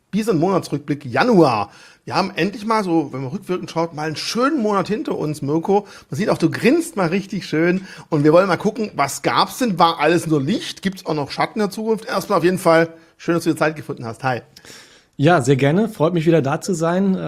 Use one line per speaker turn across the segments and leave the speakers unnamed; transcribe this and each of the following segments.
Dieser Monatsrückblick Januar. Wir haben endlich mal so, wenn man rückwirkend schaut, mal einen schönen Monat hinter uns, Mirko. Man sieht auch, du grinst mal richtig schön. Und wir wollen mal gucken, was gab's denn? War alles nur Licht? Gibt's auch noch Schatten in der Zukunft? Erstmal auf jeden Fall schön, dass du dir Zeit gefunden hast. Hi.
Ja, sehr gerne. Freut mich wieder da zu sein.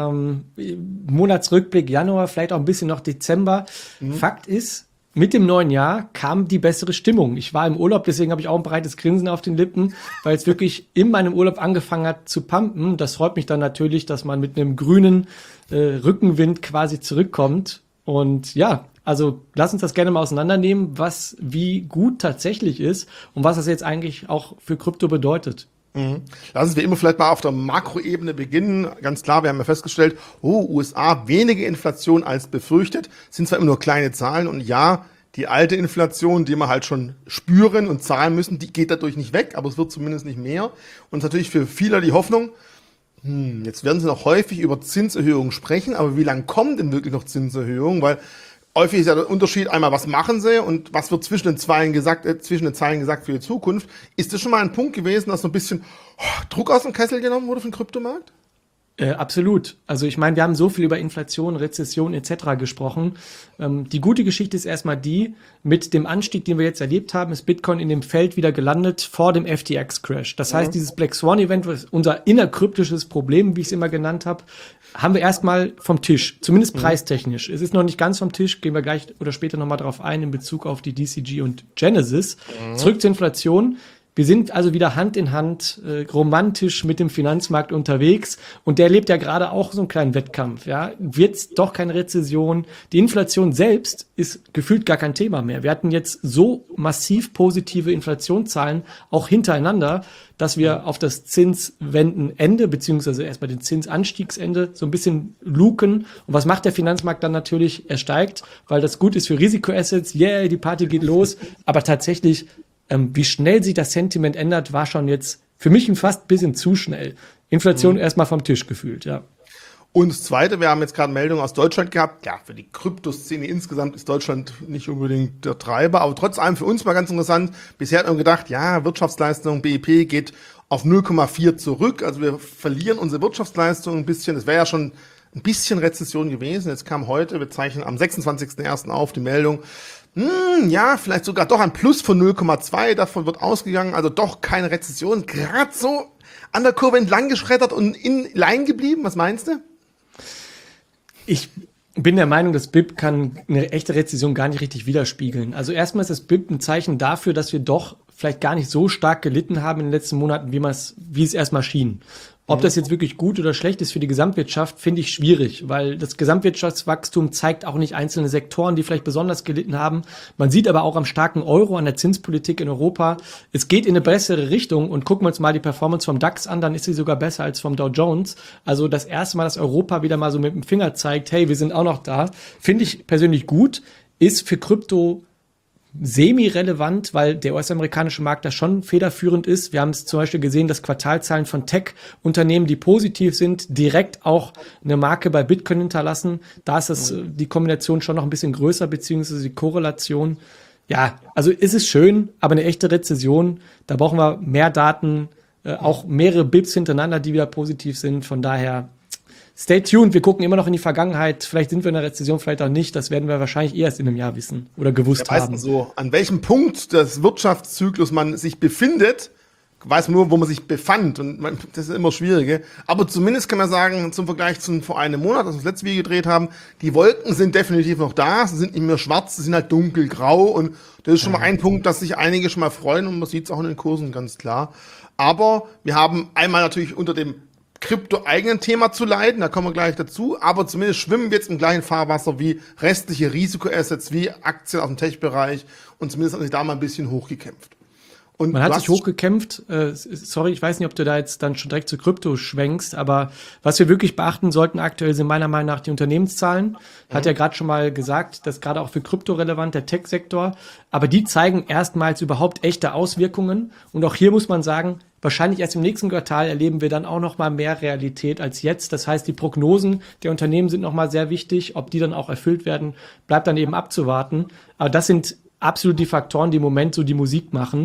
Monatsrückblick Januar, vielleicht auch ein bisschen noch Dezember. Fakt ist, mit dem neuen Jahr kam die bessere Stimmung. Ich war im Urlaub, deswegen habe ich auch ein breites Grinsen auf den Lippen, weil es wirklich in meinem Urlaub angefangen hat zu pumpen. Das freut mich dann natürlich, dass man mit einem grünen Rückenwind quasi zurückkommt. Und ja, also lass uns das gerne mal auseinandernehmen, was wie gut tatsächlich ist und was das jetzt eigentlich auch für Krypto bedeutet.
Lassen wir immer vielleicht mal auf der Makroebene beginnen. Ganz klar, wir haben ja festgestellt, USA weniger Inflation als befürchtet. Sind zwar immer nur kleine Zahlen und ja, die alte Inflation, die wir halt schon spüren und zahlen müssen, die geht dadurch nicht weg, aber es wird zumindest nicht mehr. Und es ist natürlich für viele die Hoffnung, jetzt werden sie noch häufig über Zinserhöhungen sprechen, aber wie lange kommen denn wirklich noch Zinserhöhungen? Weil häufig ist ja der Unterschied einmal, was machen sie und was wird zwischen den Zeilen gesagt für die Zukunft. Ist das schon mal ein Punkt gewesen, dass so ein bisschen Druck aus dem Kessel genommen wurde für den Kryptomarkt?
Absolut. Also ich meine, wir haben so viel über Inflation, Rezession etc. gesprochen. Die gute Geschichte ist erstmal die, mit dem Anstieg, den wir jetzt erlebt haben, ist Bitcoin in dem Feld wieder gelandet vor dem FTX-Crash. Das heißt, dieses Black Swan-Event, unser innerkryptisches Problem, wie ich es immer genannt habe, haben wir erstmal vom Tisch, zumindest preistechnisch. Es ist noch nicht ganz vom Tisch, gehen wir gleich oder später nochmal drauf ein in Bezug auf die DCG und Genesis. Zurück zur Inflation. Wir sind also wieder Hand in Hand romantisch mit dem Finanzmarkt unterwegs und der erlebt ja gerade auch so einen kleinen Wettkampf. Ja, wird's doch keine Rezession? Die Inflation selbst ist gefühlt gar kein Thema mehr. Wir hatten jetzt so massiv positive Inflationszahlen auch hintereinander, dass wir auf das Zinswendenende beziehungsweise erstmal den Zinsanstiegsende so ein bisschen luken. Und was macht der Finanzmarkt dann natürlich? Er steigt, weil das gut ist für Risikoassets. Yeah, die Party geht los. Aber tatsächlich wie schnell sich das Sentiment ändert, war schon jetzt für mich fast ein bisschen zu schnell. Inflation erstmal vom Tisch gefühlt, ja.
Und das Zweite, wir haben jetzt gerade Meldungen aus Deutschland gehabt. Ja, für die Kryptoszene insgesamt ist Deutschland nicht unbedingt der Treiber, aber trotz allem für uns mal ganz interessant. Bisher hat man gedacht, ja, Wirtschaftsleistung, BIP geht auf 0,4 zurück. Also wir verlieren unsere Wirtschaftsleistung ein bisschen. Es wäre ja schon ein bisschen Rezession gewesen. Jetzt kam heute, wir zeichnen am 26.01. auf, die Meldung, ja, vielleicht sogar doch ein Plus von 0,2, davon wird ausgegangen, also doch keine Rezession, gerade so an der Kurve entlang geschreddert und in Line geblieben, was meinst du?
Ich bin der Meinung, das BIP kann eine echte Rezession gar nicht richtig widerspiegeln. Also erstmal ist das BIP ein Zeichen dafür, dass wir doch vielleicht gar nicht so stark gelitten haben in den letzten Monaten, wie es erstmal schien. Ob das jetzt wirklich gut oder schlecht ist für die Gesamtwirtschaft, finde ich schwierig, weil das Gesamtwirtschaftswachstum zeigt auch nicht einzelne Sektoren, die vielleicht besonders gelitten haben. Man sieht aber auch am starken Euro, an der Zinspolitik in Europa, es geht in eine bessere Richtung und gucken wir uns mal die Performance vom DAX an, dann ist sie sogar besser als vom Dow Jones. Also das erste Mal, dass Europa wieder mal so mit dem Finger zeigt, hey, wir sind auch noch da, finde ich persönlich gut, ist für Krypto semi-relevant, weil der US-amerikanische Markt da schon federführend ist. Wir haben es zum Beispiel gesehen, dass Quartalzahlen von Tech-Unternehmen, die positiv sind, direkt auch eine Marke bei Bitcoin hinterlassen. Da ist die Kombination schon noch ein bisschen größer, beziehungsweise die Korrelation. Ja, also ist es schön, aber eine echte Rezession, da brauchen wir mehr Daten, auch mehrere BIPs hintereinander, die wieder positiv sind. Von daher stay tuned, wir gucken immer noch in die Vergangenheit. Vielleicht sind wir in der Rezession, vielleicht auch nicht. Das werden wir wahrscheinlich erst in einem Jahr wissen oder gewusst haben.
So, an welchem Punkt des Wirtschaftszyklus man sich befindet, weiß man nur, wo man sich befand. Und das ist immer schwierige. Aber zumindest kann man sagen, zum Vergleich zu vor einem Monat, als wir das letzte Video gedreht haben, die Wolken sind definitiv noch da. Sie sind nicht mehr schwarz, sie sind halt dunkelgrau. Und das ist schon mal ein Punkt, dass sich einige schon mal freuen. Und man sieht es auch in den Kursen ganz klar. Aber wir haben einmal natürlich unter dem Krypto-eigenen Thema zu leiden, da kommen wir gleich dazu, aber zumindest schwimmen wir jetzt im gleichen Fahrwasser wie restliche Risikoassets, wie Aktien aus dem Tech-Bereich und zumindest hat sich da mal ein bisschen hochgekämpft.
Und man hat sich hochgekämpft, sorry, ich weiß nicht, ob du da jetzt dann schon direkt zu Krypto schwenkst, aber was wir wirklich beachten sollten aktuell sind meiner Meinung nach die Unternehmenszahlen. Hat ja gerade schon mal gesagt, das ist gerade auch für Krypto relevant, der Tech-Sektor, aber die zeigen erstmals überhaupt echte Auswirkungen und auch hier muss man sagen, wahrscheinlich erst im nächsten Quartal erleben wir dann auch noch mal mehr Realität als jetzt. Das heißt, die Prognosen der Unternehmen sind noch mal sehr wichtig. Ob die dann auch erfüllt werden, bleibt dann eben abzuwarten. Aber das sind absolut die Faktoren, die im Moment so die Musik machen.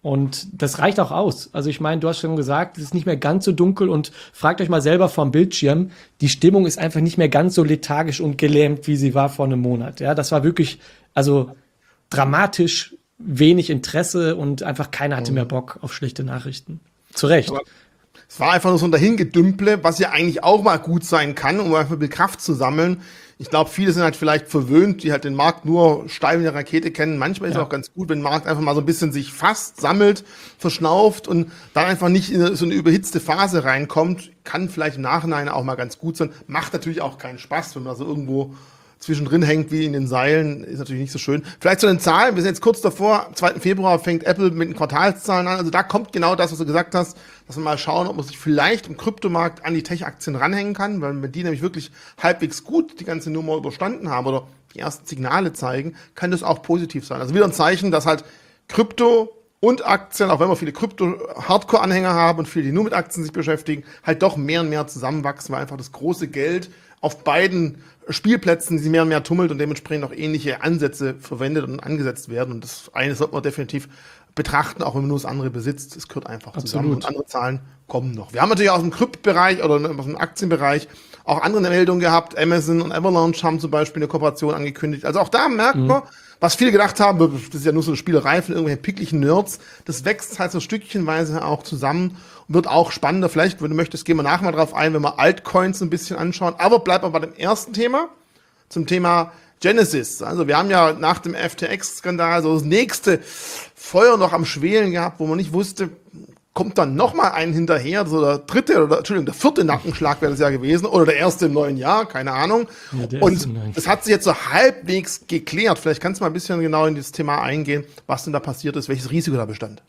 Und das reicht auch aus. Also ich meine, du hast schon gesagt, es ist nicht mehr ganz so dunkel und fragt euch mal selber vom Bildschirm, die Stimmung ist einfach nicht mehr ganz so lethargisch und gelähmt, wie sie war vor einem Monat. Ja, das war wirklich, also dramatisch wenig Interesse und einfach keiner hatte mehr Bock auf schlechte Nachrichten. Zu Recht.
Aber es war einfach nur so ein Dahingedümple, was ja eigentlich auch mal gut sein kann, um einfach ein bisschen Kraft zu sammeln. Ich glaube, viele sind halt vielleicht verwöhnt, die halt den Markt nur steil wie eine Rakete kennen. Manchmal ist es auch ganz gut, wenn der Markt einfach mal so ein bisschen sich fasst, sammelt, verschnauft und dann einfach nicht in so eine überhitzte Phase reinkommt. Kann vielleicht im Nachhinein auch mal ganz gut sein. Macht natürlich auch keinen Spaß, wenn man so irgendwo zwischendrin hängt wie in den Seilen, ist natürlich nicht so schön. Vielleicht zu den Zahlen, wir sind jetzt kurz davor, am 2. Februar fängt Apple mit den Quartalszahlen an, also da kommt genau das, was du gesagt hast, dass wir mal schauen, ob man sich vielleicht im Kryptomarkt an die Tech-Aktien ranhängen kann, weil wenn die nämlich wirklich halbwegs gut die ganze Nummer überstanden haben oder die ersten Signale zeigen, kann das auch positiv sein. Also wieder ein Zeichen, dass halt Krypto und Aktien, auch wenn wir viele Krypto-Hardcore-Anhänger haben und viele, die nur mit Aktien sich beschäftigen, halt doch mehr und mehr zusammenwachsen, weil einfach das große Geld auf beiden Spielplätzen sich mehr und mehr tummelt und dementsprechend auch ähnliche Ansätze verwendet und angesetzt werden. Und das eine sollte man definitiv betrachten, auch wenn man nur das andere besitzt. Es gehört einfach zusammen und andere Zahlen kommen noch. Wir haben natürlich aus dem Krypto-Bereich oder aus dem Aktienbereich auch andere Meldungen gehabt. Amazon und Avalanche haben zum Beispiel eine Kooperation angekündigt. Also auch da merkt man, was viele gedacht haben, das ist ja nur so eine Spielerei von irgendwelchen picklichen Nerds. Das wächst halt so stückchenweise auch zusammen und wird auch spannender. Vielleicht, wenn du möchtest, gehen wir nachher mal drauf ein, wenn wir Altcoins ein bisschen anschauen. Aber bleibt mal bei dem ersten Thema, zum Thema Genesis. Also wir haben ja nach dem FTX-Skandal so das nächste Feuer noch am Schwelen gehabt, wo man nicht wusste, kommt dann noch mal ein hinterher, so der vierte Nackenschlag wäre das ja gewesen, oder der erste im neuen Jahr, keine Ahnung. Ja, und das hat sich jetzt so halbwegs geklärt. Vielleicht kannst du mal ein bisschen genau in dieses Thema eingehen, was denn da passiert ist, welches Risiko da bestand.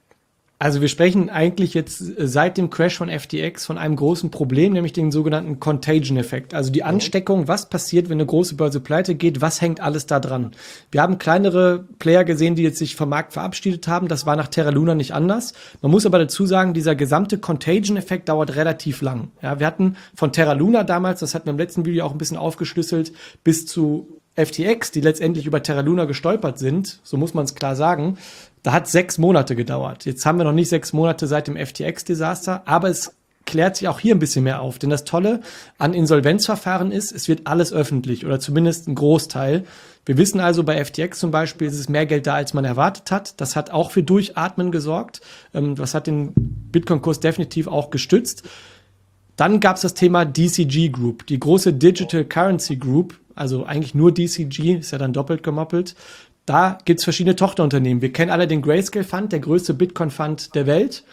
Also wir sprechen eigentlich jetzt seit dem Crash von FTX von einem großen Problem, nämlich den sogenannten Contagion-Effekt. Also die Ansteckung, was passiert, wenn eine große Börse pleite geht, was hängt alles da dran? Wir haben kleinere Player gesehen, die jetzt sich vom Markt verabschiedet haben. Das war nach Terra Luna nicht anders. Man muss aber dazu sagen, dieser gesamte Contagion-Effekt dauert relativ lang. Ja, wir hatten von Terra Luna damals, das hatten wir im letzten Video auch ein bisschen aufgeschlüsselt, bis zu FTX, die letztendlich über Terra Luna gestolpert sind, so muss man es klar sagen. Da hat 6 Monate gedauert. Jetzt haben wir noch nicht 6 Monate seit dem FTX-Desaster, aber es klärt sich auch hier ein bisschen mehr auf. Denn das Tolle an Insolvenzverfahren ist, es wird alles öffentlich oder zumindest ein Großteil. Wir wissen also, bei FTX zum Beispiel ist es mehr Geld da, als man erwartet hat. Das hat auch für Durchatmen gesorgt. Das hat den Bitcoin-Kurs definitiv auch gestützt. Dann gab es das Thema DCG Group, die große Digital Currency Group, also eigentlich nur DCG, ist ja dann doppelt gemoppelt. Da gibt's verschiedene Tochterunternehmen. Wir kennen alle den Grayscale Fund, der größte Bitcoin-Fund der Welt,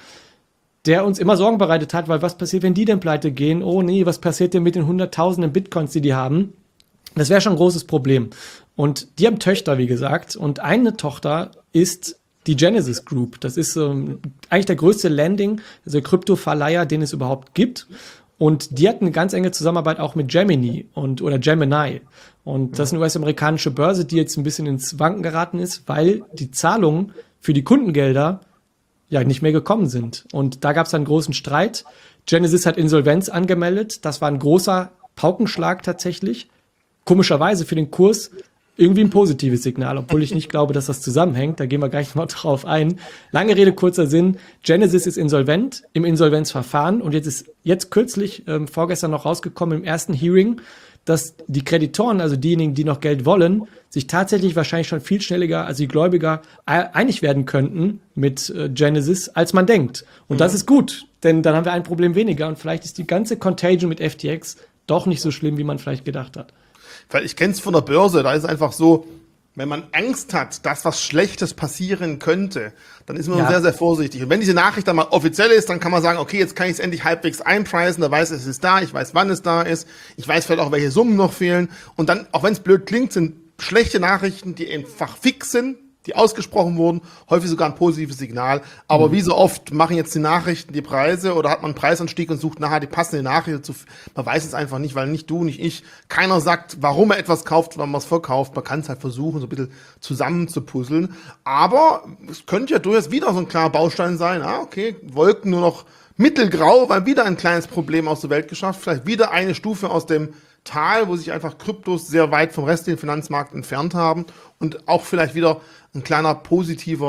der uns immer Sorgen bereitet hat, weil was passiert, wenn die denn pleite gehen? Oh nee, was passiert denn mit den Hunderttausenden Bitcoins, die haben? Das wäre schon ein großes Problem. Und die haben Töchter, wie gesagt, und eine Tochter ist die Genesis Group. Das ist eigentlich der größte Lending, also Kryptoverleiher, den es überhaupt gibt. Und die hatten eine ganz enge Zusammenarbeit auch mit Gemini oder Gemini. Und das ist eine US-amerikanische Börse, die jetzt ein bisschen ins Wanken geraten ist, weil die Zahlungen für die Kundengelder ja nicht mehr gekommen sind. Und da gab es einen großen Streit. Genesis hat Insolvenz angemeldet. Das war ein großer Paukenschlag tatsächlich. Komischerweise für den Kurs irgendwie ein positives Signal, obwohl ich nicht glaube, dass das zusammenhängt. Da gehen wir gleich mal drauf ein. Lange Rede, kurzer Sinn. Genesis ist insolvent im Insolvenzverfahren und jetzt kürzlich, vorgestern noch rausgekommen im ersten Hearing, dass die Kreditoren, also diejenigen, die noch Geld wollen, sich tatsächlich wahrscheinlich schon viel schneller als die Gläubiger einig werden könnten mit Genesis, als man denkt. Und das ist gut, denn dann haben wir ein Problem weniger und vielleicht ist die ganze Contagion mit FTX doch nicht so schlimm, wie man vielleicht gedacht hat.
Weil ich kenne es von der Börse, da ist es einfach so, wenn man Angst hat, dass was Schlechtes passieren könnte, dann ist man sehr, sehr vorsichtig. Und wenn diese Nachricht dann mal offiziell ist, dann kann man sagen, okay, jetzt kann ich es endlich halbwegs einpreisen, da weiß ich, es ist da, ich weiß, wann es da ist, ich weiß vielleicht auch, welche Summen noch fehlen. Und dann, auch wenn es blöd klingt, sind schlechte Nachrichten, die einfach fix sind, die ausgesprochen wurden, häufig sogar ein positives Signal. Aber wie so oft machen jetzt die Nachrichten die Preise oder hat man einen Preisanstieg und sucht nachher die passende Nachricht dazu. Man weiß es einfach nicht, weil nicht du, nicht ich, keiner sagt, warum er etwas kauft, wann man es verkauft. Man kann es halt versuchen, so ein bisschen zusammenzupuzzeln. Aber es könnte ja durchaus wieder so ein klarer Baustein sein. Okay, Wolken nur noch mittelgrau, weil wieder ein kleines Problem aus der Welt geschafft. Vielleicht wieder eine Stufe aus dem Tal, wo sich einfach Kryptos sehr weit vom restlichen Finanzmarkt entfernt haben und auch vielleicht wieder ein kleiner positiver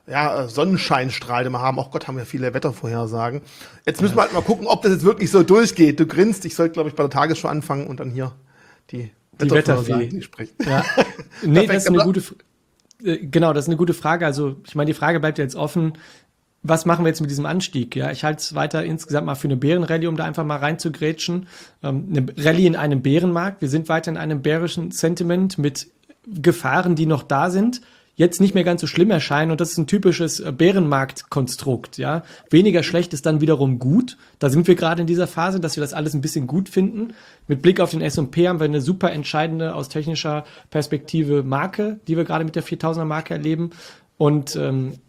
Sonnenscheinstrahl, den wir haben. Auch Gott, haben wir viele Wettervorhersagen. Jetzt müssen wir halt mal gucken, ob das jetzt wirklich so durchgeht. Du grinst, ich sollte, glaube ich, bei der Tagesschau anfangen und dann hier die
Wetterfee
spricht.
Ja. Nee, das ist eine gute genau, das ist eine gute Frage. Also, ich meine, die Frage bleibt jetzt offen. Was machen wir jetzt mit diesem Anstieg? Ja, ich halte es weiter insgesamt mal für eine Bärenrallye, um da einfach mal reinzugrätschen. Eine Rallye in einem Bärenmarkt. Wir sind weiter in einem bärischen Sentiment mit Gefahren, die noch da sind, jetzt nicht mehr ganz so schlimm erscheinen. Und das ist ein typisches Bärenmarktkonstrukt. Ja, weniger schlecht ist dann wiederum gut. Da sind wir gerade in dieser Phase, dass wir das alles ein bisschen gut finden. Mit Blick auf den S&P haben wir eine super entscheidende aus technischer Perspektive Marke, die wir gerade mit der 4000er Marke erleben. Und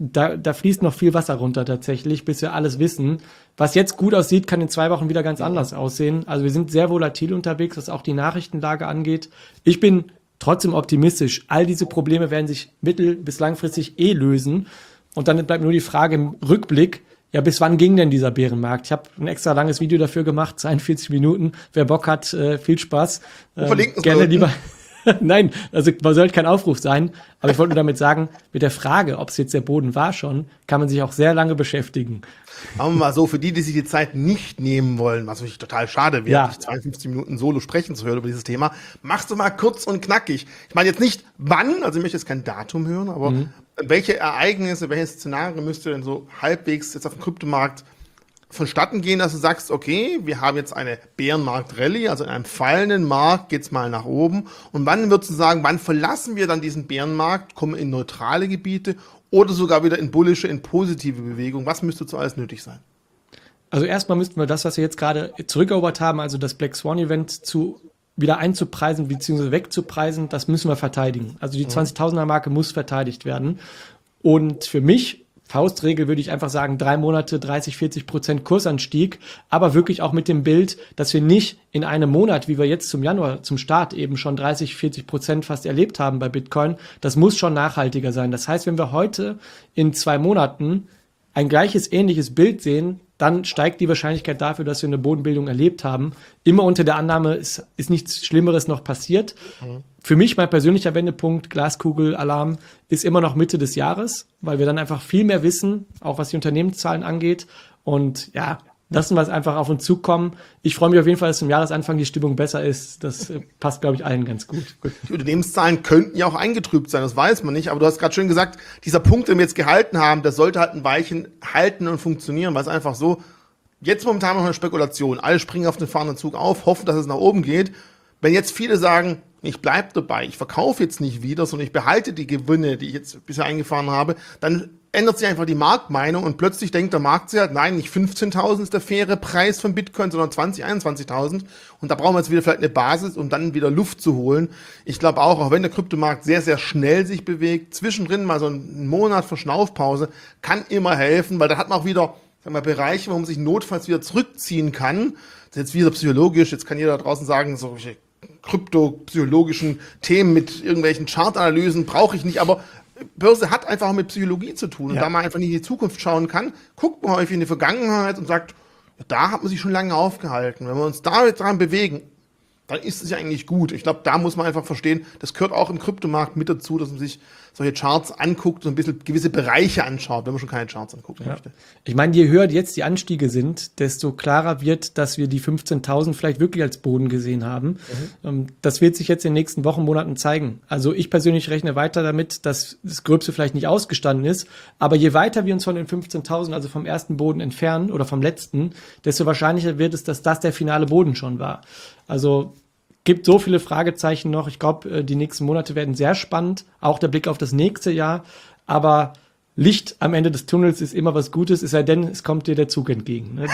da fließt noch viel Wasser runter tatsächlich, bis wir alles wissen. Was jetzt gut aussieht, kann in 2 Wochen wieder ganz anders aussehen. Also wir sind sehr volatil unterwegs, was auch die Nachrichtenlage angeht. Ich bin trotzdem optimistisch. All diese Probleme werden sich mittel- bis langfristig lösen. Und dann bleibt nur die Frage im Rückblick, ja, bis wann ging denn dieser Bärenmarkt? Ich habe ein extra langes Video dafür gemacht, 42 Minuten. Wer Bock hat, viel Spaß. Gerne lieber... Nein, also man sollte kein Aufruf sein, aber ich wollte nur damit sagen, mit der Frage, ob es jetzt der Boden war schon, kann man sich auch sehr lange beschäftigen.
Machen wir mal so, für die sich die Zeit nicht nehmen wollen, was wirklich total schade wäre, 52 Minuten solo sprechen zu hören über dieses Thema, machst du mal kurz und knackig. Ich meine jetzt nicht wann, also ich möchte jetzt kein Datum hören, aber welche Ereignisse, welche Szenarien müsste denn so halbwegs jetzt auf dem Kryptomarkt vonstatten gehen, dass du sagst, okay, wir haben jetzt eine Bärenmarkt-Rallye, also in einem fallenden Markt geht's mal nach oben. Und wann würdest du sagen, wann verlassen wir dann diesen Bärenmarkt, kommen in neutrale Gebiete oder sogar wieder in bullische, in positive Bewegung? Was müsste so alles nötig sein?
Also erstmal müssten wir das, was wir jetzt gerade zurückerobert haben, also das Black Swan Event wieder einzupreisen bzw. wegzupreisen, das müssen wir verteidigen. Also die 20.000er Marke muss verteidigt werden. Und für mich Faustregel würde ich einfach sagen, 3 Monate, 30-40% Kursanstieg, aber wirklich auch mit dem Bild, dass wir nicht in einem Monat, wie wir jetzt zum Januar, zum Start eben schon 30-40% fast erlebt haben bei Bitcoin, das muss schon nachhaltiger sein. Das heißt, wenn wir heute in 2 Monaten ein gleiches, ähnliches Bild sehen, dann steigt die Wahrscheinlichkeit dafür, dass wir eine Bodenbildung erlebt haben. Immer unter der Annahme, ist nichts Schlimmeres noch passiert. Für mich mein persönlicher Wendepunkt, Glaskugel-Alarm, ist immer noch Mitte des Jahres, weil wir dann einfach viel mehr wissen, auch was die Unternehmenszahlen angeht. Und ja, lassen wir es einfach auf uns zukommen. Ich freue mich auf jeden Fall, dass zum Jahresanfang die Stimmung besser ist. Das passt, glaube ich, allen ganz gut.
Die Unternehmenszahlen könnten ja auch eingetrübt sein, das weiß man nicht. Aber du hast gerade schön gesagt, dieser Punkt, den wir jetzt gehalten haben, das sollte halt ein Weilchen halten und funktionieren, weil es einfach so, jetzt momentan noch eine Spekulation. Alle springen auf den fahrenden Zug auf, hoffen, dass es nach oben geht. Wenn jetzt viele sagen, ich bleibe dabei, ich verkaufe jetzt nicht wieder, sondern ich behalte die Gewinne, die ich jetzt bisher eingefahren habe, dann ändert sich einfach die Marktmeinung und plötzlich denkt der Markt sich halt, nein, nicht 15.000 ist der faire Preis von Bitcoin, sondern 20.000, 21.000. Und da brauchen wir jetzt wieder vielleicht eine Basis, um dann wieder Luft zu holen. Ich glaube auch wenn der Kryptomarkt sehr, sehr schnell sich bewegt, zwischendrin mal so einen Monat Verschnaufpause kann immer helfen, weil da hat man auch wieder, sagen wir, Bereiche, wo man sich notfalls wieder zurückziehen kann. Das ist jetzt wieder psychologisch, jetzt kann jeder da draußen sagen, solche kryptopsychologischen Themen mit irgendwelchen Chartanalysen brauche ich nicht, aber Börse hat einfach mit Psychologie zu tun. Und da man einfach nicht in die Zukunft schauen kann, guckt man häufig in die Vergangenheit und sagt, ja, da hat man sich schon lange aufgehalten. Wenn wir uns da jetzt dran bewegen, dann ist es ja eigentlich gut. Ich glaube, da muss man einfach verstehen, das gehört auch im Kryptomarkt mit dazu, dass man sich solche Charts anguckt und ein bisschen gewisse Bereiche anschaut, wenn man schon keine Charts angucken möchte.
Ich meine, je höher jetzt die Anstiege sind, desto klarer wird, dass wir die 15.000 vielleicht wirklich als Boden gesehen haben. Das wird sich jetzt in den nächsten Wochen, Monaten zeigen. Also ich persönlich rechne weiter damit, dass das Gröbste vielleicht nicht ausgestanden ist. Aber je weiter wir uns von den 15.000, also vom ersten Boden entfernen oder vom letzten, desto wahrscheinlicher wird es, dass das der finale Boden schon war. Also gibt so viele Fragezeichen noch. Ich glaube, die nächsten Monate werden sehr spannend. Auch der Blick auf das nächste Jahr. Aber Licht am Ende des Tunnels ist immer was Gutes, es sei denn, es kommt dir der Zug entgegen. Ne?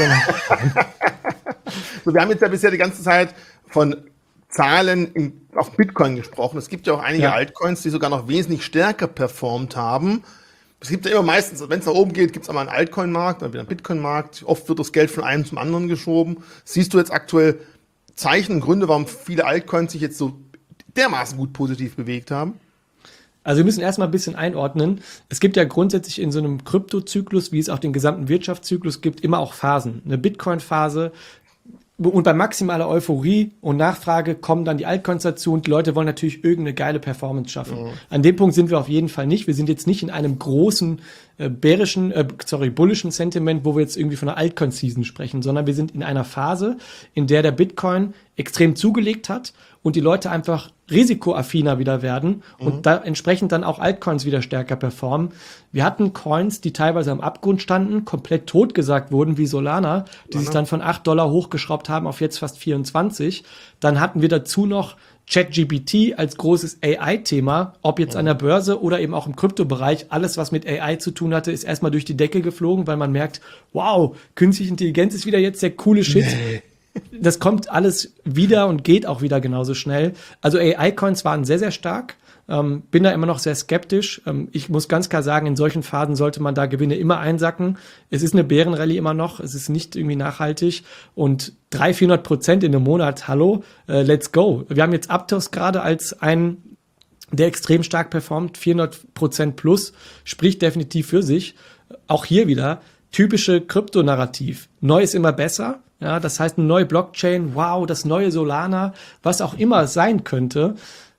Wir haben jetzt ja bisher die ganze Zeit von Zahlen auf Bitcoin gesprochen. Es gibt ja auch einige Altcoins, die sogar noch wesentlich stärker performt haben. Es gibt ja immer meistens, wenn es nach oben geht, gibt es einmal einen Altcoin-Markt, dann wieder einen Bitcoin-Markt. Oft wird das Geld von einem zum anderen geschoben. Siehst du jetzt aktuell Zeichen und Gründe, warum viele Altcoins sich jetzt so dermaßen gut positiv bewegt haben?
Also wir müssen erstmal ein bisschen einordnen. Es gibt ja grundsätzlich in so einem Kryptozyklus, wie es auch den gesamten Wirtschaftszyklus gibt, immer auch Phasen. Eine Bitcoin-Phase. Und bei maximaler Euphorie und Nachfrage kommen dann die Altcoins dazu und die Leute wollen natürlich irgendeine geile Performance schaffen. An dem Punkt sind wir auf jeden Fall nicht. Wir sind jetzt nicht in einem großen bullischen Sentiment, wo wir jetzt irgendwie von einer Altcoin-Season sprechen, sondern wir sind in einer Phase, in der Bitcoin extrem zugelegt hat und die Leute einfach risikoaffiner wieder werden und da entsprechend dann auch Altcoins wieder stärker performen. Wir hatten Coins, die teilweise am Abgrund standen, komplett totgesagt wurden, wie Solana, die sich dann von $8 hochgeschraubt haben auf jetzt fast 24. Dann hatten wir dazu noch ChatGPT als großes AI-Thema, ob jetzt an der Börse oder eben auch im Kryptobereich. Alles, was mit AI zu tun hatte, ist erstmal durch die Decke geflogen, weil man merkt, wow, künstliche Intelligenz ist wieder jetzt der coole Shit. Nee. Das kommt alles wieder und geht auch wieder genauso schnell. Also AI-Coins waren sehr, sehr stark. Bin da immer noch sehr skeptisch. Ich muss ganz klar sagen, in solchen Phasen sollte man da Gewinne immer einsacken. Es ist eine Bärenrallye immer noch. Es ist nicht irgendwie nachhaltig. Und 300-400% in einem Monat, hallo, let's go. Wir haben jetzt Aptos gerade als einen, der extrem stark performt, 400% plus, spricht definitiv für sich. Auch hier wieder typische Kryptonarrativ. Neu ist immer besser. Ja, das heißt, eine neue Blockchain, wow, das neue Solana, was auch immer es sein könnte.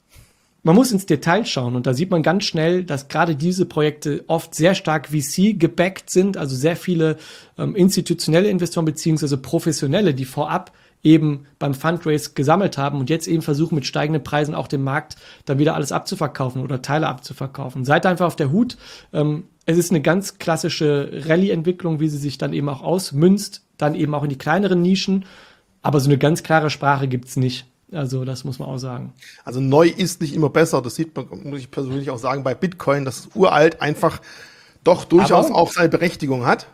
Man muss ins Detail schauen und da sieht man ganz schnell, dass gerade diese Projekte oft sehr stark VC gebackt sind, also sehr viele institutionelle Investoren beziehungsweise Professionelle, die vorab eben beim Fundraise gesammelt haben und jetzt eben versuchen mit steigenden Preisen auch den Markt dann wieder alles abzuverkaufen oder Teile abzuverkaufen. Seid einfach auf der Hut. Es ist eine ganz klassische Rallye-Entwicklung, wie sie sich dann eben auch ausmünzt, dann eben auch in die kleineren Nischen, aber so eine ganz klare Sprache gibt's nicht. Also das muss man auch sagen.
Also neu ist nicht immer besser, das sieht man, muss ich persönlich auch sagen, bei Bitcoin, dass uralt einfach doch durchaus auch seine Berechtigung hat.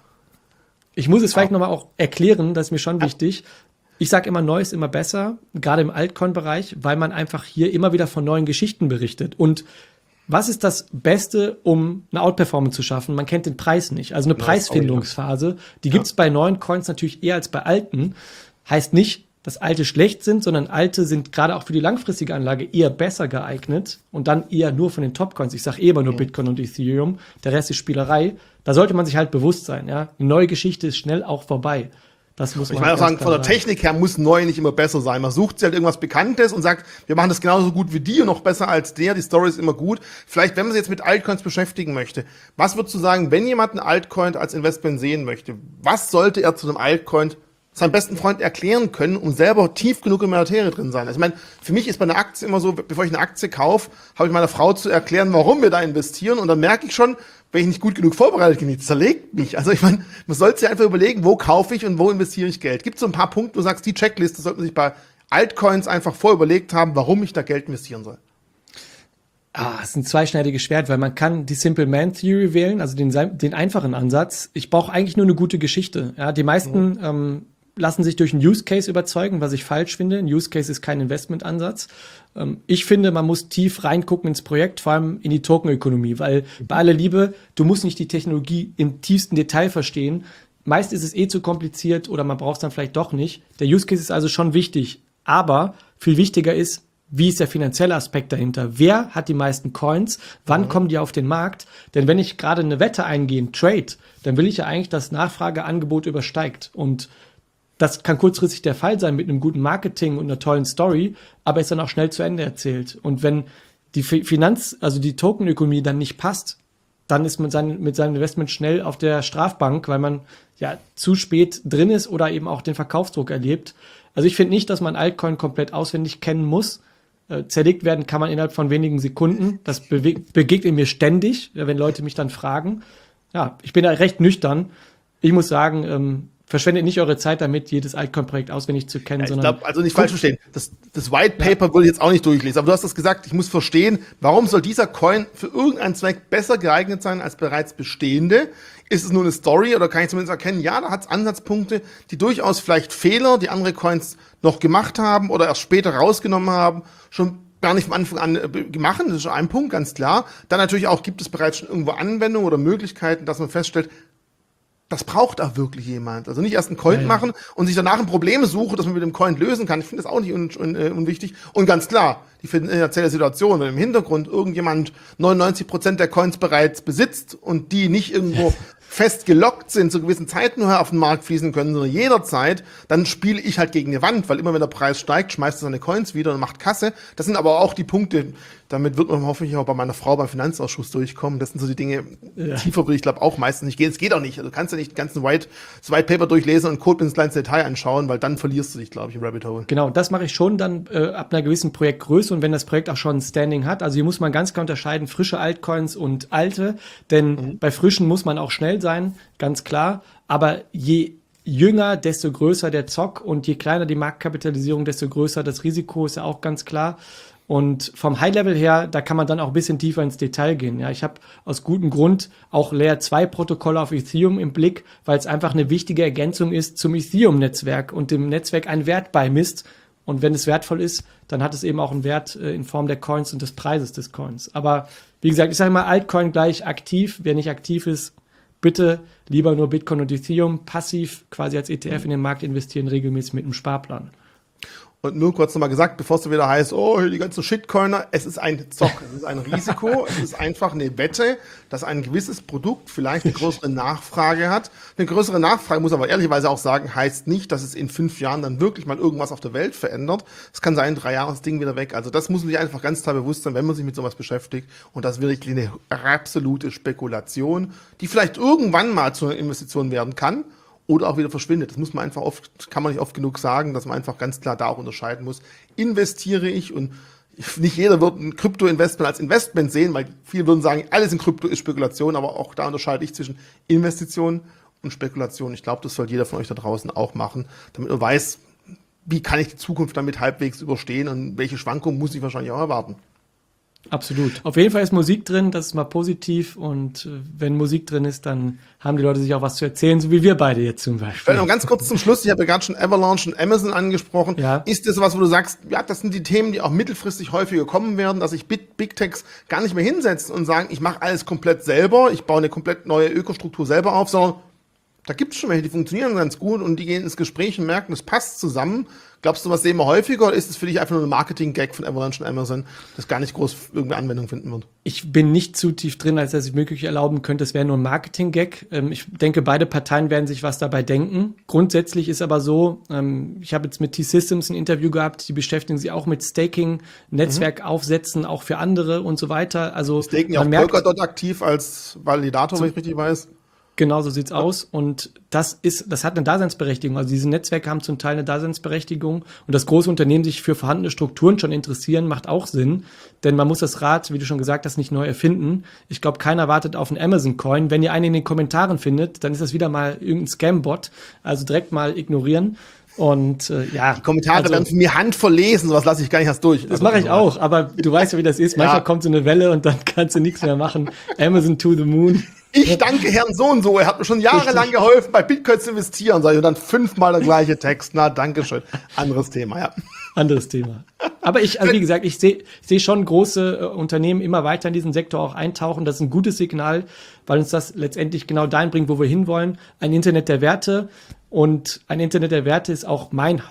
Ich muss es vielleicht nochmal auch erklären, das ist mir schon wichtig. Ich sage immer, neu ist immer besser, gerade im Altcoin-Bereich, weil man einfach hier immer wieder von neuen Geschichten berichtet. Und was ist das Beste, um eine Outperformance zu schaffen? Man kennt den Preis nicht. Also eine Preisfindungsphase, die gibt's bei neuen Coins natürlich eher als bei alten. Heißt nicht, dass alte schlecht sind, sondern alte sind gerade auch für die langfristige Anlage eher besser geeignet und dann eher nur von den Top-Coins. Ich sage immer nur Bitcoin und Ethereum, der Rest ist Spielerei. Da sollte man sich halt bewusst sein. Ja, eine neue Geschichte ist schnell auch vorbei. Das muss man
ich meine auch sagen, von der Technik her muss neu nicht immer besser sein. Man sucht sich halt irgendwas Bekanntes und sagt, wir machen das genauso gut wie die und noch besser als der. Die Story ist immer gut. Vielleicht, wenn man sich jetzt mit Altcoins beschäftigen möchte, was würdest du sagen, wenn jemand einen Altcoin als Investment sehen möchte, was sollte er zu einem Altcoin seinem besten Freund erklären können, um selber tief genug in der Materie drin sein? Also ich meine, für mich ist bei einer Aktie immer so, bevor ich eine Aktie kaufe, habe ich meiner Frau zu erklären, warum wir da investieren und dann merke ich schon, wenn ich nicht gut genug vorbereitet bin, das zerlegt mich. Also ich meine, man sollte sich einfach überlegen, wo kaufe ich und wo investiere ich Geld. Gibt es so ein paar Punkte, wo du sagst, die Checkliste sollte man sich bei Altcoins einfach vorüberlegt haben, warum ich da Geld investieren soll?
Es ist ein zweischneidiges Schwert, weil man kann die Simple Man Theory wählen, also den einfachen Ansatz. Ich brauche eigentlich nur eine gute Geschichte. Ja, die meisten lassen sich durch einen Use Case überzeugen, was ich falsch finde. Ein Use Case ist kein Investmentansatz. Ich finde, man muss tief reingucken ins Projekt, vor allem in die Tokenökonomie, weil bei aller Liebe, du musst nicht die Technologie im tiefsten Detail verstehen. Meist ist es zu kompliziert oder man braucht es dann vielleicht doch nicht. Der Use Case ist also schon wichtig, aber viel wichtiger ist, wie ist der finanzielle Aspekt dahinter? Wer hat die meisten Coins? Wann kommen die auf den Markt? Denn wenn ich gerade eine Wette eingehe, ein Trade, dann will ich ja eigentlich, dass Nachfrageangebot übersteigt. Und das kann kurzfristig der Fall sein mit einem guten Marketing und einer tollen Story, aber ist dann auch schnell zu Ende erzählt. Und wenn die die Tokenökonomie dann nicht passt, dann ist man mit seinem Investment schnell auf der Strafbank, weil man ja zu spät drin ist oder eben auch den Verkaufsdruck erlebt. Also ich finde nicht, dass man Altcoin komplett auswendig kennen muss. Zerlegt werden kann man innerhalb von wenigen Sekunden. Das begegnet mir ständig, wenn Leute mich dann fragen. Ja, ich bin da recht nüchtern. Ich muss sagen, verschwendet nicht eure Zeit damit, jedes Altcoin-Projekt auswendig zu kennen.
Ja, ich glaube, also nicht falsch verstehen. Das White Paper will ich jetzt auch nicht durchlesen. Aber du hast das gesagt, ich muss verstehen, warum soll dieser Coin für irgendeinen Zweck besser geeignet sein als bereits bestehende? Ist es nur eine Story oder kann ich zumindest erkennen, ja, da hat es Ansatzpunkte, die durchaus vielleicht Fehler, die andere Coins noch gemacht haben oder erst später rausgenommen haben, schon gar nicht von Anfang an machen. Das ist schon ein Punkt, ganz klar. Dann natürlich auch, gibt es bereits schon irgendwo Anwendungen oder Möglichkeiten, dass man feststellt, das braucht auch wirklich jemand. Also nicht erst einen Coin machen und sich danach ein Problem suchen, das man mit dem Coin lösen kann. Ich finde das auch nicht unwichtig. Und ganz klar, die finanzielle Situation, wenn im Hintergrund irgendjemand 99% der Coins bereits besitzt und die nicht irgendwo fest gelockt sind, zu gewissen Zeiten nur auf den Markt fließen können, sondern jederzeit, dann spiele ich halt gegen eine Wand, weil immer wenn der Preis steigt, schmeißt er seine Coins wieder und macht Kasse. Das sind aber auch die Punkte, Damit wird man hoffentlich auch bei meiner Frau beim Finanzausschuss durchkommen. Das sind so die Dinge, tiefer würde ich glaube auch meistens nicht gehen. Es geht auch nicht. Also du kannst ja nicht den ganzen White Paper durchlesen und Code ins kleinste Detail anschauen, weil dann verlierst du dich, glaube ich, im Rabbit Hole.
Genau, das mache ich schon dann ab einer gewissen Projektgröße und wenn das Projekt auch schon ein Standing hat. Also hier muss man ganz klar unterscheiden, frische Altcoins und alte, denn bei frischen muss man auch schnell sein, ganz klar. Aber je jünger, desto größer der Zock und je kleiner die Marktkapitalisierung, desto größer das Risiko, ist ja auch ganz klar. Und vom High-Level her, da kann man dann auch ein bisschen tiefer ins Detail gehen. Ja, ich habe aus gutem Grund auch Layer-2-Protokolle auf Ethereum im Blick, weil es einfach eine wichtige Ergänzung ist zum Ethereum-Netzwerk und dem Netzwerk einen Wert beimisst. Und wenn es wertvoll ist, dann hat es eben auch einen Wert in Form der Coins und des Preises des Coins. Aber wie gesagt, ich sage mal, Altcoin gleich aktiv. Wer nicht aktiv ist, bitte lieber nur Bitcoin und Ethereum passiv quasi als ETF in den Markt investieren, regelmäßig mit einem Sparplan.
Und nur kurz nochmal gesagt, bevor es wieder heißt, oh, die ganzen Shitcoiner, es ist ein Zock, es ist ein Risiko, es ist einfach eine Wette, dass ein gewisses Produkt vielleicht eine größere Nachfrage hat. Eine größere Nachfrage, muss aber ehrlicherweise auch sagen, heißt nicht, dass es in 5 Jahren dann wirklich mal irgendwas auf der Welt verändert. Es kann sein, in 3 Jahren ist das Ding wieder weg. Also das muss man sich einfach ganz klar bewusst sein, wenn man sich mit sowas beschäftigt. Und das ist wirklich eine absolute Spekulation, die vielleicht irgendwann mal zu einer Investition werden kann. Oder auch wieder verschwindet. Das muss man einfach kann man nicht oft genug sagen, dass man einfach ganz klar da auch unterscheiden muss. Investiere ich und nicht jeder wird ein Krypto-Investment als Investment sehen, weil viele würden sagen, alles in Krypto ist Spekulation, aber auch da unterscheide ich zwischen Investition und Spekulation. Ich glaube, das soll jeder von euch da draußen auch machen, damit man weiß, wie kann ich die Zukunft damit halbwegs überstehen und welche Schwankungen muss ich wahrscheinlich auch erwarten.
Absolut. Auf jeden Fall ist Musik drin, das ist mal positiv und wenn Musik drin ist, dann haben die Leute sich auch was zu erzählen, so wie wir beide jetzt zum Beispiel.
Vielleicht noch ganz kurz zum Schluss, ich habe ja gerade schon Avalanche und Amazon angesprochen.
Ja.
Ist das was, wo du sagst, ja, das sind die Themen, die auch mittelfristig häufiger kommen werden, dass sich Big Techs gar nicht mehr hinsetzen und sagen, ich mache alles komplett selber, ich baue eine komplett neue Ökostruktur selber auf, sondern da gibt es schon welche, die funktionieren ganz gut und die gehen ins Gespräch und merken, es passt zusammen. Glaubst du, was sehen wir häufiger oder ist es für dich einfach nur ein Marketing-Gag von Avalanche und Amazon, das gar nicht groß irgendeine Anwendung finden wird?
Ich bin nicht zu tief drin, als dass ich möglich erlauben könnte, es wäre nur ein Marketing-Gag. Ich denke, beide Parteien werden sich was dabei denken. Grundsätzlich ist aber so, ich habe jetzt mit T-Systems ein Interview gehabt, die beschäftigen sich auch mit Staking, Netzwerk aufsetzen, auch für andere und so weiter. Also
Staken ja auch Polkadot aktiv als Validator, wenn ich richtig weiß.
Genau so sieht's aus und das hat eine Daseinsberechtigung. Also diese Netzwerke haben zum Teil eine Daseinsberechtigung und dass große Unternehmen sich für vorhandene Strukturen schon interessieren, macht auch Sinn, denn man muss das Rad, wie du schon gesagt hast, nicht neu erfinden. Ich glaube, keiner wartet auf einen Amazon-Coin. Wenn ihr einen in den Kommentaren findet, dann ist das wieder mal irgendein Scam-Bot, also direkt mal ignorieren. Und ja.
Die Kommentare werden von mir handverlesen, sowas lasse ich gar nicht erst durch.
Das mache ich auch, aber du weißt ja, wie das ist. Manchmal kommt so eine Welle und dann kannst du nichts mehr machen. Amazon to the moon.
Ich danke Herrn so und so, er hat mir schon jahrelang geholfen, bei Bitcoin zu investieren, sag ich, und dann 5-mal der gleiche Text. Na, danke schön. Anderes Thema, ja.
Anderes Thema. Aber also wie gesagt, ich sehe schon große Unternehmen immer weiter in diesen Sektor auch eintauchen. Das ist ein gutes Signal, weil uns das letztendlich genau dahin bringt, wo wir hinwollen. Ein Internet der Werte. Und ein Internet der Werte ist auch mein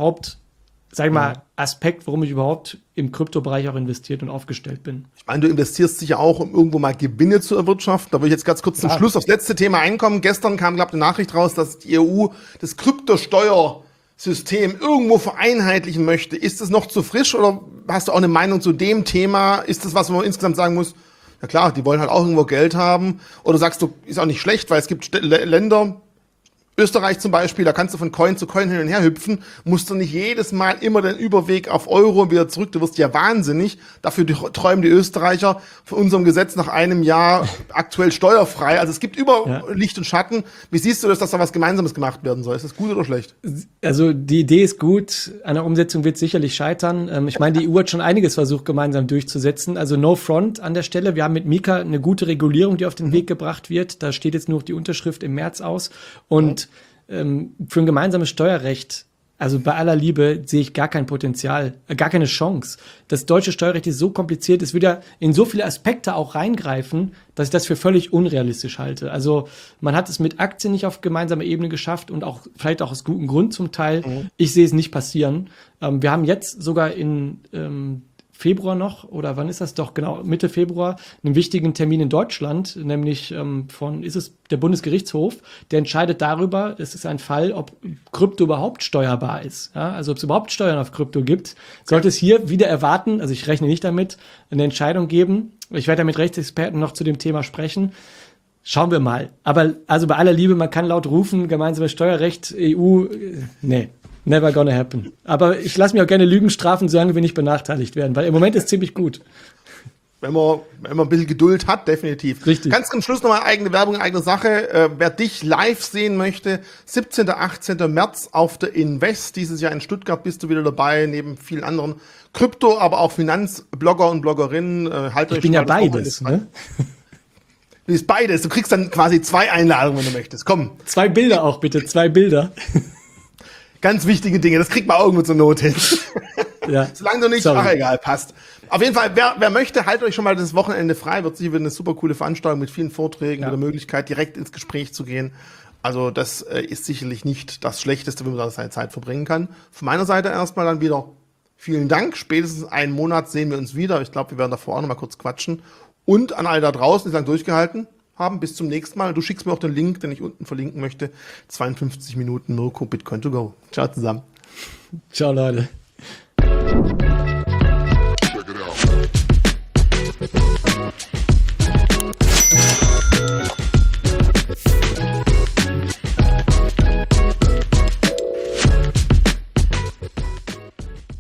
Aspekt, warum ich überhaupt im Kryptobereich auch investiert und aufgestellt bin.
Ich meine, du investierst sicher auch, um irgendwo mal Gewinne zu erwirtschaften. Da würde ich jetzt ganz kurz zum Schluss aufs letzte Thema einkommen. Gestern kam, glaube ich, eine Nachricht raus, dass die EU das Kryptosteuersystem irgendwo vereinheitlichen möchte. Ist das noch zu frisch oder hast du auch eine Meinung zu dem Thema? Ist das was, wo man insgesamt sagen muss, ja klar, die wollen halt auch irgendwo Geld haben? Oder sagst du, ist auch nicht schlecht, weil es gibt Länder, Österreich zum Beispiel, da kannst du von Coin zu Coin hin und her hüpfen, musst du nicht jedes Mal immer den Überweg auf Euro und wieder zurück, du wirst ja wahnsinnig. Dafür träumen die Österreicher von unserem Gesetz nach einem Jahr aktuell steuerfrei. Also es gibt über Licht und Schatten. Wie siehst du das, dass da was Gemeinsames gemacht werden soll? Ist das gut oder schlecht?
Also die Idee ist gut, an der Umsetzung wird sicherlich scheitern. Ich meine, die EU hat schon einiges versucht, gemeinsam durchzusetzen. Also no front an der Stelle. Wir haben mit Mika eine gute Regulierung, die auf den Weg gebracht wird. Da steht jetzt nur noch die Unterschrift im März aus. Und für ein gemeinsames Steuerrecht, also bei aller Liebe, sehe ich gar kein Potenzial, gar keine Chance. Das deutsche Steuerrecht ist so kompliziert, es würde ja in so viele Aspekte auch reingreifen, dass ich das für völlig unrealistisch halte. Also man hat es mit Aktien nicht auf gemeinsamer Ebene geschafft und auch vielleicht auch aus gutem Grund zum Teil. Ich sehe es nicht passieren. Wir haben jetzt sogar in Februar noch, oder wann ist das doch, genau, Mitte Februar, einen wichtigen Termin in Deutschland, nämlich ist es der Bundesgerichtshof, der entscheidet darüber, es ist ein Fall, ob Krypto überhaupt steuerbar ist. Ja? Also ob es überhaupt Steuern auf Krypto gibt. Sollte es hier wieder erwarten, also ich rechne nicht damit, eine Entscheidung geben. Ich werde da mit Rechtsexperten noch zu dem Thema sprechen. Schauen wir mal. Aber also bei aller Liebe, man kann laut rufen, gemeinsames Steuerrecht, EU, nee. Never gonna happen. Aber ich lasse mich auch gerne Lügen strafen, solange wir nicht benachteiligt werden, weil im Moment ist ziemlich gut.
Wenn man ein bisschen Geduld hat, definitiv.
Richtig.
Ganz zum Schluss nochmal eigene Werbung, eigene Sache. Wer dich live sehen möchte, 17. 18. März auf der Invest. Dieses Jahr in Stuttgart bist du wieder dabei, neben vielen anderen Krypto, aber auch Finanzblogger und Bloggerinnen.
Ich bin ja beides, ne?
Du bist beides. Du kriegst dann quasi 2 Einladungen, wenn du möchtest. Komm.
2 Bilder auch bitte, 2 Bilder.
Ganz wichtige Dinge, das kriegt man irgendwo zur Not hin.
Ja.
Solange du nicht, egal, passt. Auf jeden Fall, wer möchte, haltet euch schon mal das Wochenende frei. Wird sicher wieder eine super coole Veranstaltung mit vielen Vorträgen, mit der Möglichkeit, direkt ins Gespräch zu gehen. Also das ist sicherlich nicht das Schlechteste, wenn man da seine Zeit verbringen kann. Von meiner Seite erstmal dann wieder vielen Dank. Spätestens einen Monat sehen wir uns wieder. Ich glaube, wir werden davor auch noch mal kurz quatschen. Und an alle da draußen, die lang durchgehalten haben, bis zum nächsten Mal. Du schickst mir auch den Link, den ich unten verlinken möchte. 52 Minuten Mirko Bitcoin to go. Ciao zusammen.
Ciao, Leute.